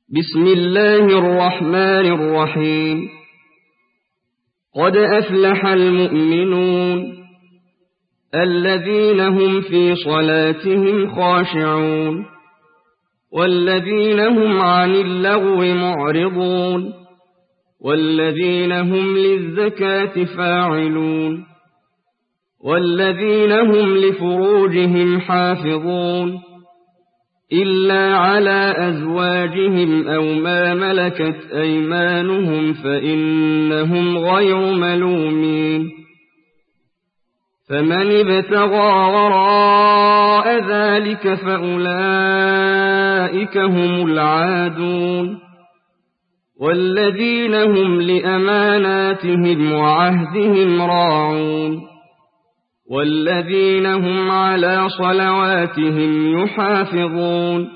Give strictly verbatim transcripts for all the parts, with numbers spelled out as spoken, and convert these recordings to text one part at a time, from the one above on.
بسم الله الرحمن الرحيم قد أفلح المؤمنون الذين هم في صلاتهم خاشعون والذين هم عن اللغو معرضون والذين هم للزكاة فاعلون والذين هم لفروجهم حافظون إلا على أزواجهم أو ما ملكت أيمانهم فإنهم غير ملومين فمن ابتغى وراء ذلك فأولئك هم العادون والذين هم لأماناتهم وعهدهم راعون والذين هم على صلواتهم يحافظون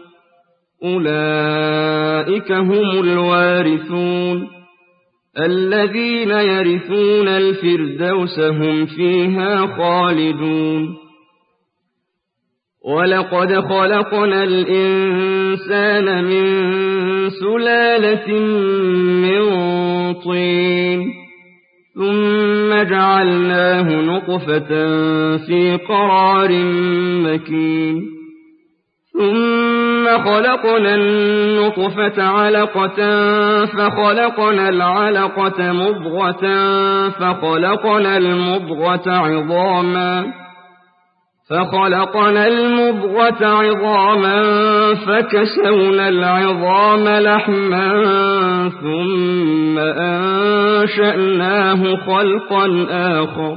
أولئك هم الوارثون الذين يرثون الفردوس هم فيها خالدون ولقد خلقنا الإنسان من سلالة من طين ثم جعلناه نطفة في قرار مكين ثم خلقنا النطفة علقة فخلقنا العلقة مضغة فخلقنا المضغة عظاما فخلقنا المضغة عظاما فكسونا العظام لحما ثم أنشأناه خلقا آخر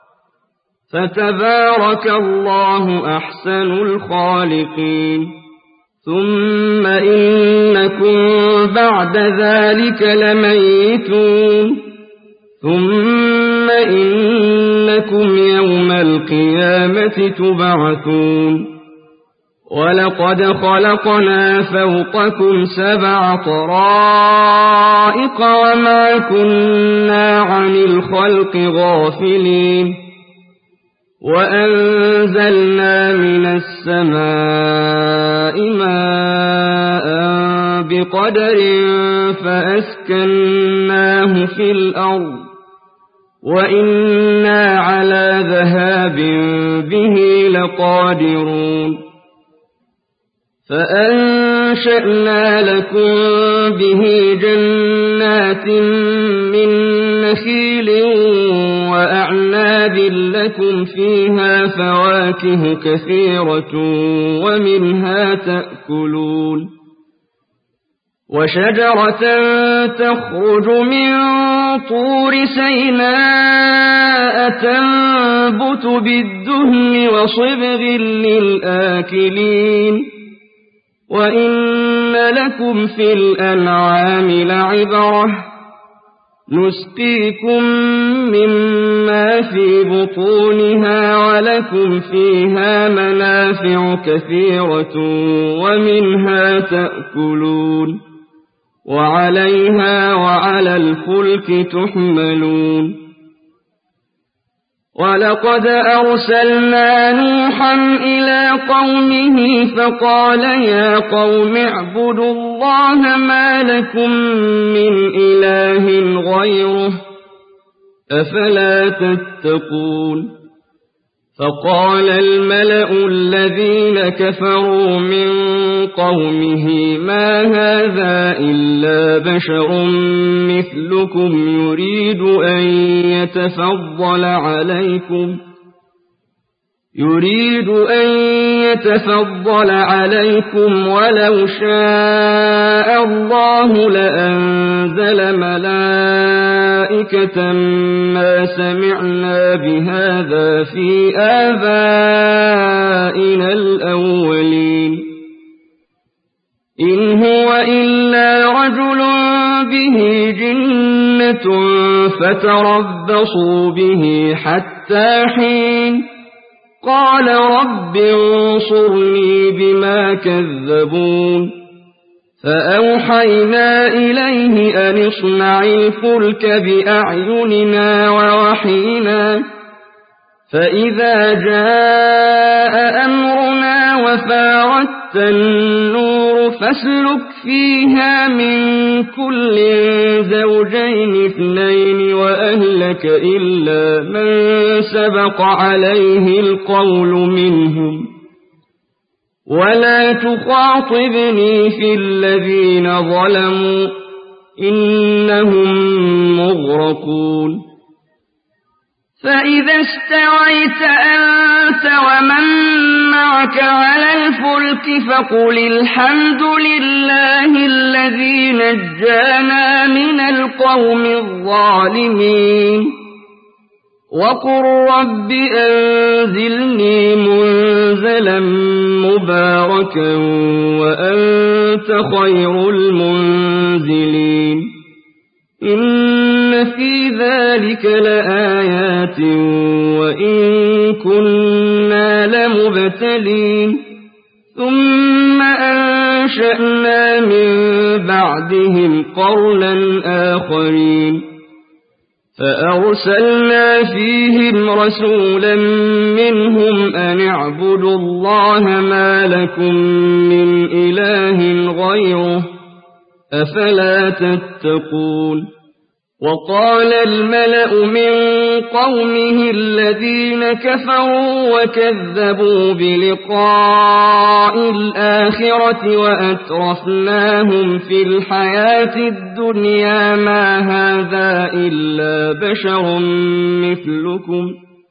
فتبارك الله أحسن الخالقين ثم إنكم بعد ذلك لميتون ثم إنكم يوم القيامة تبعثون ولقد خلقنا فوقكم سبع طرائق وما كنا عن الخلق غافلين وأنزلنا من السماء ماء بقدر فأسكناه في الأرض وإنا على ذهاب به لقادرون فأنشأنا لكم به جنات من نخيل وأعناب لكم فيها فواكه كثيرة ومنها تأكلون وشجرة تخرج من طور سيناء تنبت بالدهن وصبغ للآكلين وإن لكم في الأنعام لعبرة نسقيكم مما في بطونها ولكم فيها منافع كثيرة ومنها تأكلون وعليها وعلى الفلك تحملون ولقد أرسلنا نوحا إلى قومه فقال يا قوم اعبدوا الله ما لكم من إله غيره أفلا تتقون فقال الملأ الذين كفروا من قومه ما هذا إلا بشر مثلكم يريد أن يتفضل عليكم يريد أن يتفضل عليكم ولو شاء الله لأنزل ملائكة ما سمعنا بهذا في آبائنا الأولين إن هو إلا رجل به جنة فتربصوا به حتى حين قال رب انصرني بما كذبون فأوحينا إليه أن اصنع الفلك بأعيننا ووحينا فإذا جاء أمرنا وفاردت النور فاسلك فيها من كل زوجين اثنين وأهلك إلا من سبق عليه القول منهم ولا تخاطبني في الذين ظلموا إنهم مغرقون فإذا استويت أنت ومن معك على الفلك فقل الحمد لله الذي نجانا من القوم الظالمين وقل رب أنزلني منزلا مباركا وأنت خير المنزلين إن في ذلك لآيات وإن كنا لمبتلين ثم أنشأنا من بعدهم قرنا آخرين فأرسلنا فيهم رسولا منهم أن اعبدوا الله ما لكم من إله غيره أفلا تتقون وقال الملأ من قومه الذين كفروا وكذبوا بلقاء الآخرة وأترفناهم في الحياة الدنيا ما هذا إلا بشر مثلكم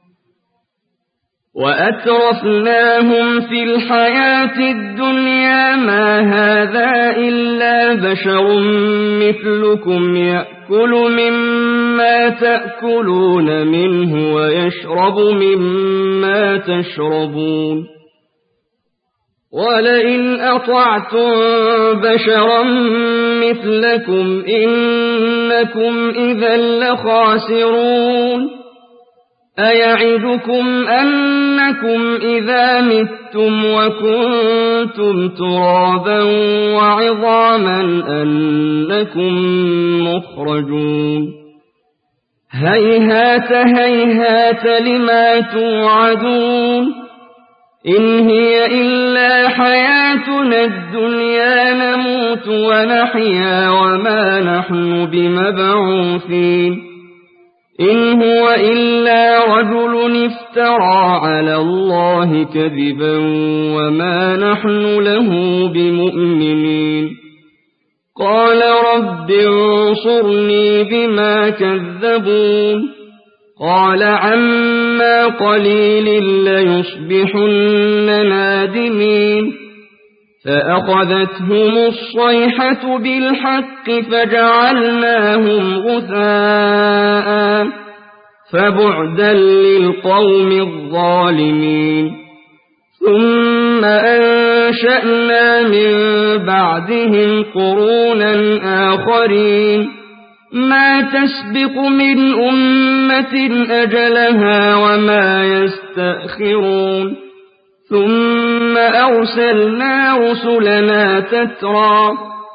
وأترفناهم في الحياة الدنيا ما هذا إلا بشر مثلكم يأكل مما تأكلون منه ويشرب مما تشربون ولئن أطعتم بشرا مثلكم إنكم إذا لخاسرون أيعدكم أنكم إذا متم وكنتم ترابا وعظاما أنكم مخرجون هيهات هيهات لما توعدون إن هي إلا حياتنا الدنيا نموت ونحيا وما نحن بمبعوثين إن هو إلا رجل افترى على الله كذبا وما نحن له بمؤمنين قال رب انصرني بما كذبون قال عما قليل ليصبحن نادمين فأخذتهم الصيحة بالحق فجعلناهم غثاء فبعدا للقوم الظالمين ثم أنشأنا من بعدهم قرونا آخرين ما تسبق من أمة أجلها وما يستأخرون ثم أرسلنا رسلنا تترى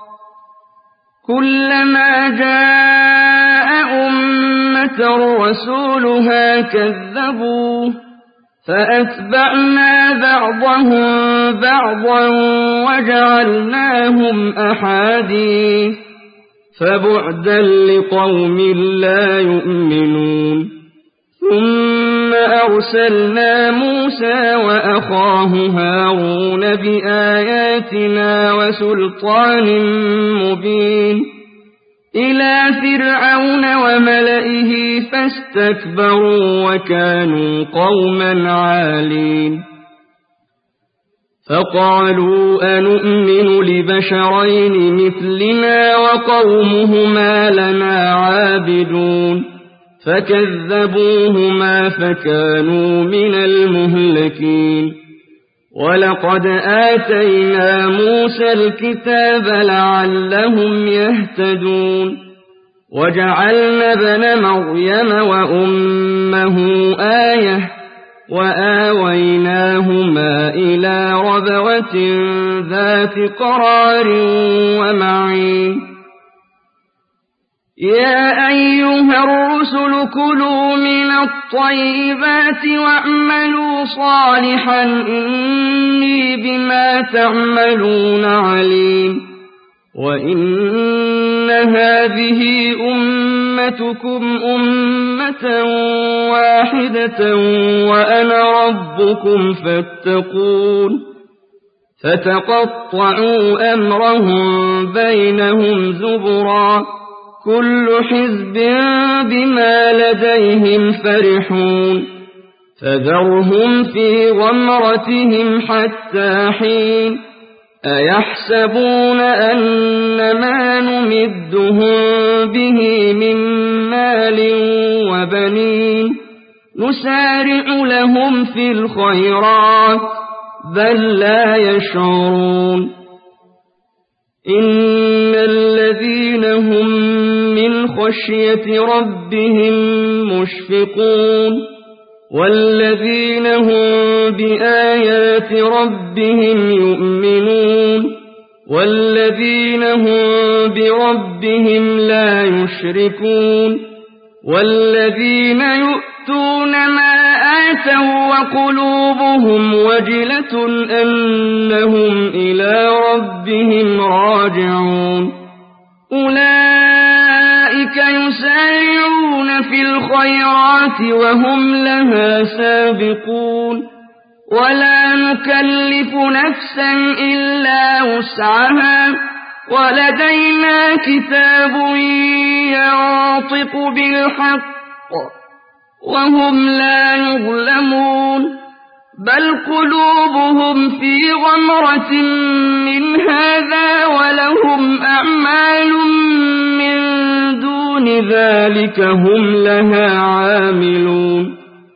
كلما جاء أمة رسولها كذبوه فأتبعنا بعضهم بعضا وجعلناهم أحاديث فبعدا لقوم لا يؤمنون ثم أرسلنا موسى وأخاه هارون بآياتنا وسلطان مبين إلى فرعون وملئه فاستكبروا وكانوا قوما عالين فقالوا أنؤمن لبشرين مثلنا وقومهما لنا عابدون فكذبوهما فكانوا من المهلكين ولقد آتينا موسى الكتاب لعلهم يهتدون وجعلنا ابن مريم وأمه آية وآويناهما إلى ربوة ذات قرار ومعين يا أيها الرسل الرسل كلوا من الطيبات واعملوا صالحا إني بما تعملون عليم وإن هذه أمتكم أمة واحدة وأنا ربكم فاتقون فتقطعوا أمرهم بينهم زبرا كل حزب بما لديهم فرحون فذرهم في غمرتهم حتى حين أيحسبون أن ما نمدهم به من مال وبنين نسارع لهم في الخيرات بل لا يشعرون إن الذين هم من خشية ربهم مشفقون والذين هم بآيات ربهم يؤمنون والذين هم بربهم لا يشركون والذين يؤتون ما آتوا وقلوبهم وجلة أنهم إلى ربهم راجعون أولئك يسارعون في الخيرات وهم لها سابقون ولا نكلف نفسا إلا وسعها ولدينا كتاب ينطق بالحق وهم لا يظلمون بل قلوبهم في غمرة من هذا ولهم أعمال من دون ذلك هم لها عاملون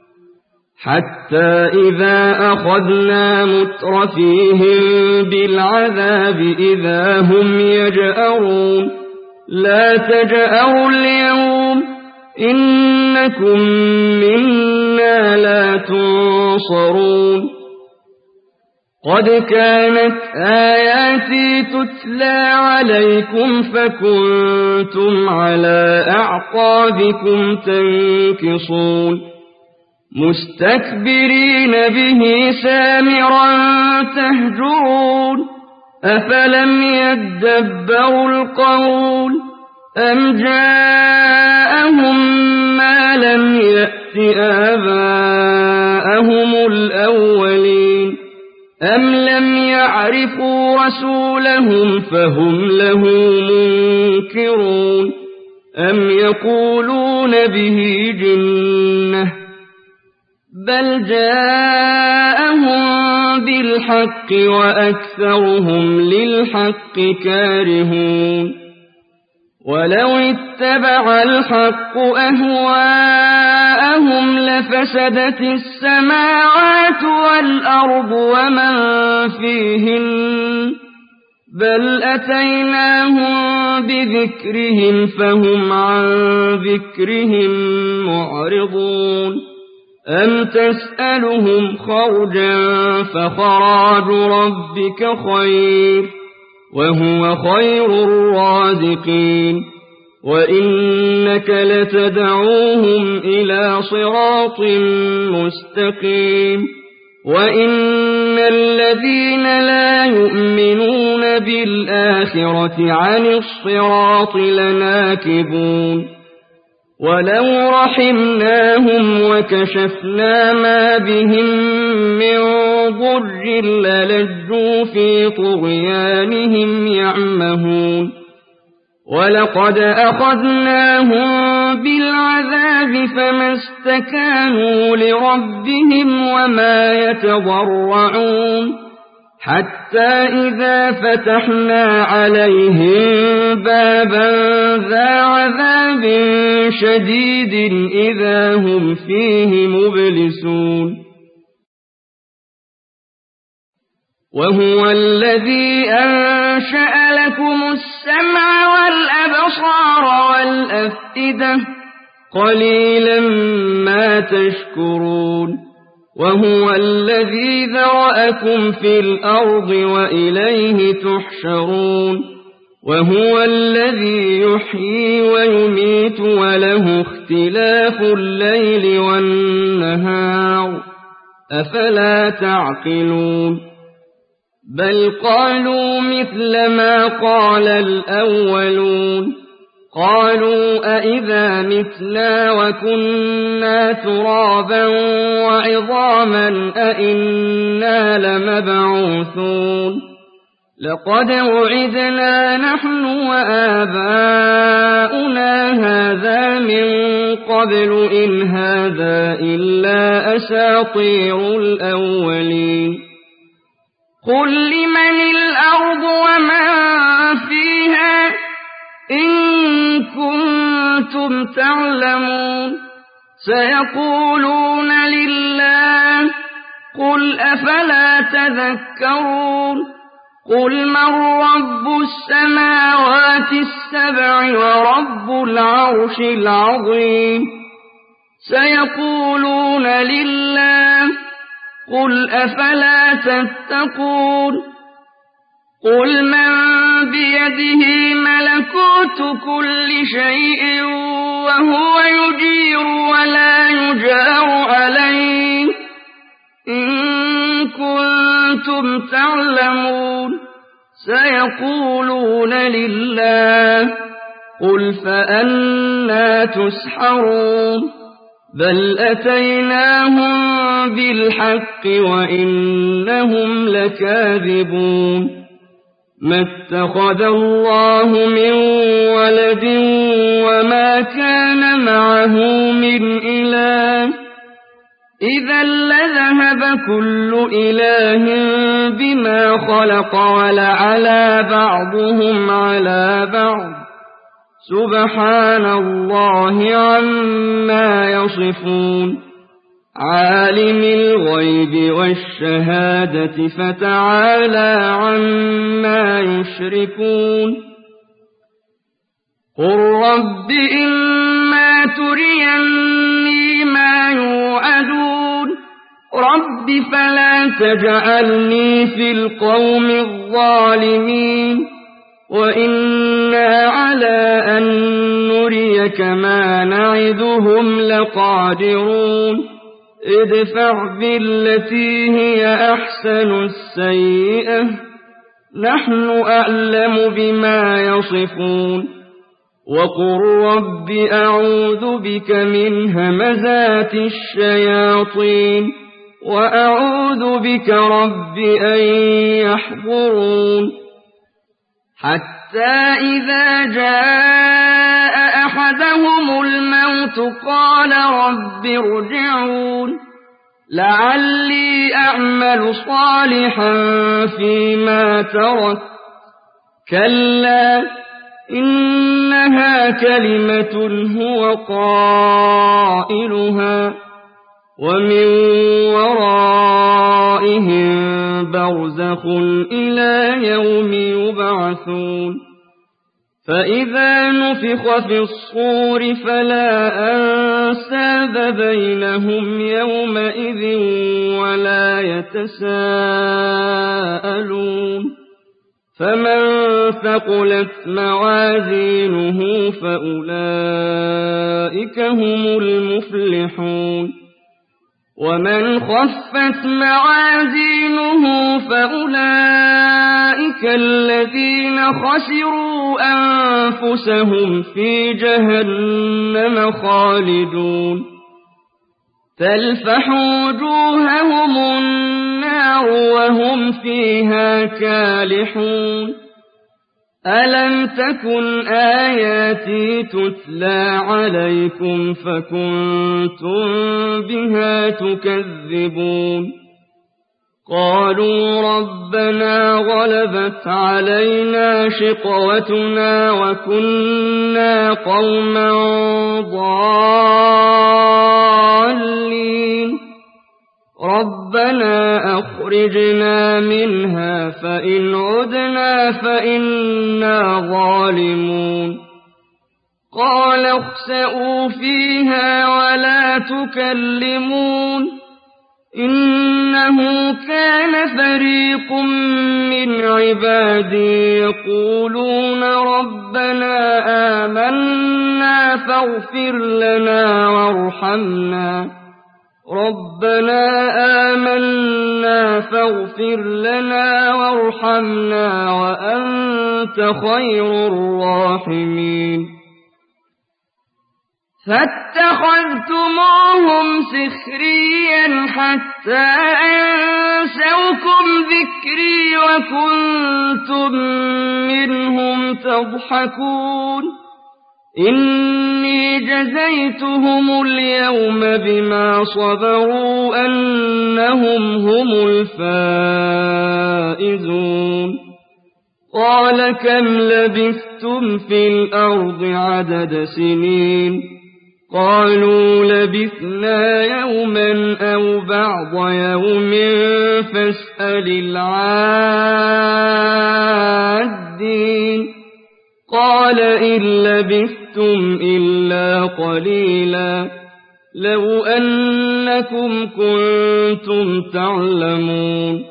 حتى إذا أخذنا مترفيهم بالعذاب إذا هم يجأرون لا تجأروا اليوم إنكم منا لا تنصرون قد كانت آياتي تتلى عليكم فكنتم على أعقابكم تنكصون مستكبرين به سامرا تهجرون أفلم يدبروا القول أم جاءهم ما لم يأت آباءهم الأولين أم لم يعرفوا رسولهم فهم له منكرون أم يقولون به جنة بل جاءهم بالحق وأكثرهم للحق كارهون ولو اتبع الحق أهواءهم لفسدت السماوات والأرض ومن فيهن بل أتيناهم بذكرهم فهم عن ذكرهم معرضون أم تسألهم خرجا فخراج ربك خير وهو خير الرازقين وإنك لتدعوهم إلى صراط مستقيم وإن الذين لا يؤمنون بالآخرة عن الصراط لناكبون ولو رحمناهم وكشفنا ما بهم من ضر للجوا في طغيانهم يعمهون ولقد أخذناهم بالعذاب فما استكانوا لربهم وما يتضرعون حتى إذا فتحنا عليهم بابا ذا عذاب شديد إذا هم فيه مبلسون وهو الذي أنشأ لكم السمع والأبصار والأفئدة قليلا ما تشكرون وهو الذي ذرأكم في الأرض وإليه تحشرون وهو الذي يحيي ويميت وله اختلاف الليل والنهار أفلا تعقلون بل قالوا مثل ما قال الأولون قالوا أئذا متنا وكنا ترابا وعظاما أئنا لمبعوثون لقد وعدنا نحن وآباؤنا هذا من قبل إن هذا إلا أساطير الأولين قل لمن الأرض ومن فيها إن كنتم تعلمون سيقولون لله قل أفلا تذكرون قل من رب السماوات السبع ورب العرش العظيم سيقولون لله قل أفلا تتقون قل من بيده ملكوت كل شيء وهو يجير ولا يجار عليه إن كنتم تعلمون سيقولون لله قل فأنى تسحرون بل أتيناهم بالحق وإنهم لكاذبون ما اتخذ الله من ولد وما كان معه من إله إذا لذهب كل إله بما خلق ولعلى بعضهم على بعض سبحان الله عما يصفون عالم الغيب والشهادة فتعالى عما يشركون قل رب إما تريني ما يوعدون رب فلا تجعلني في القوم الظالمين وإنا على أن نريك ما نعدهم لقادرون ادفع بالتي هي أحسن السيئة نحن أعلم بما يصفون وقل رب أعوذ بك من همزات الشياطين وأعوذ بك رب أن يحضرون حتى إذا جاء أحدهم الموت قال رب ارجعون لعلي أعمل صالحا فيما ترك كلا إنها كلمة هو قائلها ومن ورائهم برزخ إلى يوم يبعثون فإذا نفخ في الصور فلا أنساب بينهم يومئذ ولا يتساءلون فمن ثقلت موازينه فأولئك هم المفلحون ومن خفت موازينه فأولئك الذين خسروا أنفسهم في جهنم خالدون تلفح وجوههم النار وهم فيها كالحون ألم تكن آياتي تتلى عليكم فكنتم بها تكذبون قالوا ربنا غلبت علينا شقوتنا وكنا قوما ضالين ربنا أخرجنا منها فإن عدنا فإنا ظالمون قال اخسئوا فيها ولا تكلمون إنه كان فريق من عبادي يقولون ربنا آمنا فاغفر لنا وارحمنا ربنا آمنا فاغفر لنا وارحمنا وأنت خير الراحمين فاتخذتموهم سخريا حتى أنسوكم ذكري وكنتم منهم تضحكون إني جزيتهم اليوم بما صبروا أنهم هم الفائزون قال كم لبثتم في الأرض عدد سنين قالوا لبثنا يوما أو بعض يوم فاسأل العادين قال إن لبثتم إلا قليلا لو أنكم كنتم تعلمون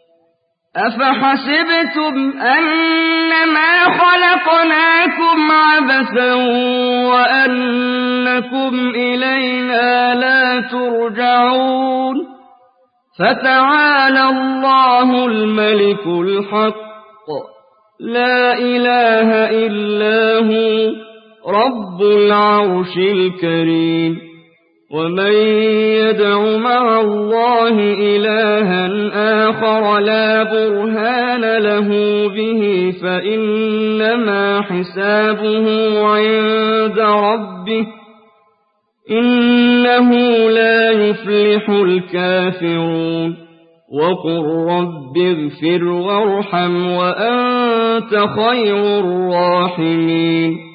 أفحسبتم أنما خلقناكم عبثا وأنكم إلينا لا ترجعون فتعالى الله الملك الحق لا إله إلا هو رب العرش الكريم ومن يدع مع الله إلها آخر لا برهان له به فإنما حسابه عند ربه إنه لا يفلح الكافرون وقل رب اغفر وارحم وأنت خير الراحمين